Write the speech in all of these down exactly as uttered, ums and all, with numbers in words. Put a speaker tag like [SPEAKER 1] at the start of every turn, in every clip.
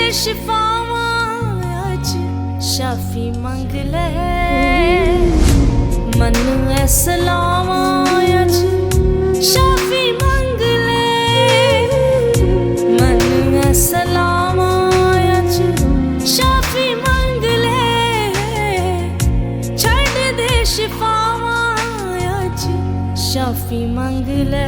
[SPEAKER 1] शिफावां अज शाफी मंग ले मनु ऐ सलावां अज शाफी मंग ले मनु ऐ सलावां अज शाफी मंग ले छड़ दे शिफावां अज शाफी मंग ले।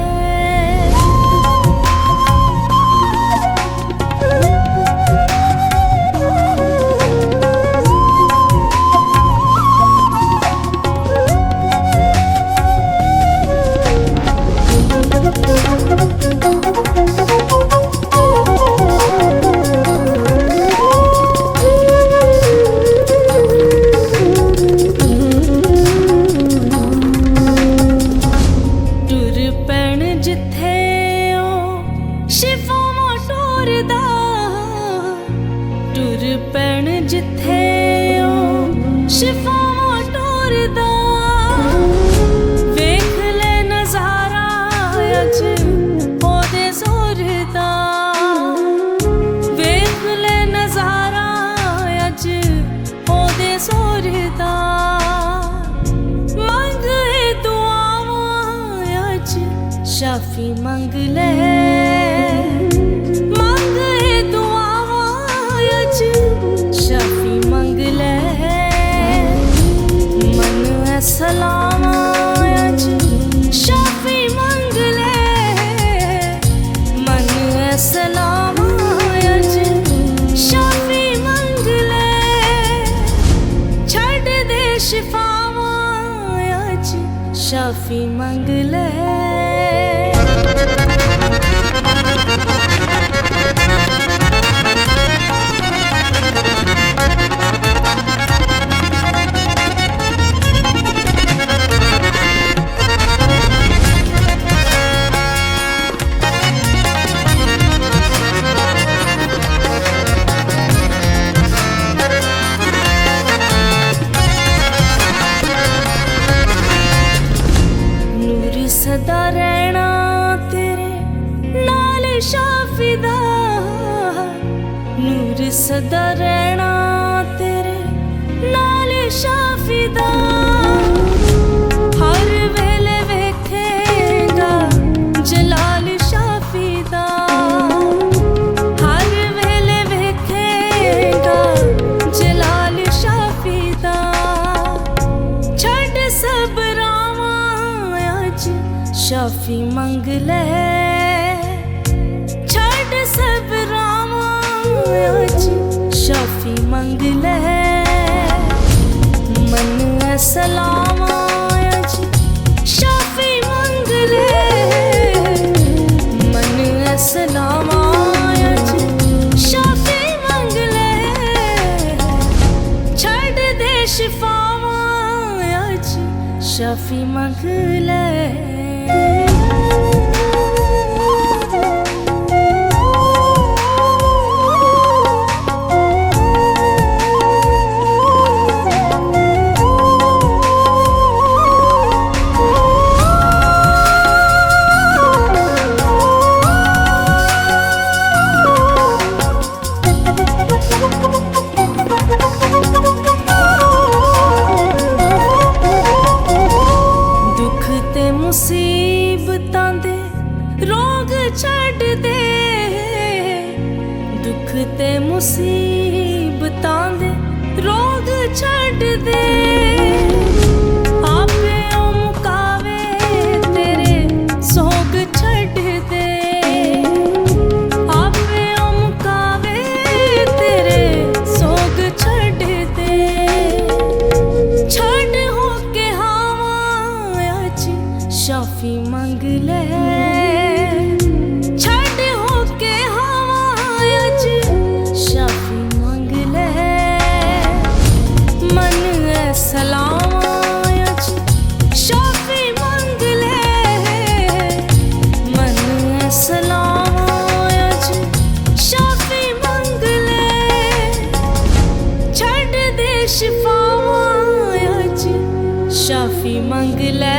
[SPEAKER 1] टुर पैण जिथे ओ शिफावां टोरदा वेख ले नज़ारा अज ओदे जोर दा वेख ले नज़ारा अज ओदे जोर दा मंग ए दुआवां अज शाफी मंग ले शाफी मंग ले मनु ऐ सलावां अज शाफी मंग ले मनु ऐ सलावां अज शाफी मंग ले छड़ दे शिफावां अज शाफी मंग ले। सदा रहना तेरे नाल शाफी दा नूर सदा रहना तेरे नाल शाफी दा हर वेले वेखेगा जलाल शाफी दा हर वेले वेखेगा जलाल शाफी दा छड़ सब शाफी मंग ले छड़ सब रावां अज शाफी मंग ले मनु ऐ सलावां अज शाफी मंग ले मनु ऐ सलावां अज शाफी मंग ले छड़ दे शिफावां अज शाफी मंग ले। मुसीबतां दे रोग छड़ दे दुख ते मुसीबतां दे रोग छड़ दे आपे ओ मुकावे तेरे सोग छड़ दे आपे ओ मुकावे तेरे सोग छड़ दे छड़ हो के हावां अज शाफी मंग ले छड़ हो के हावां अज शाफी मंग ले मनु ऐ सलावां अज शाफी मंग ले मनु ऐ सलावां अज शाफी मंग ले छड़ दे शिफावां अज शाफी मंग ले।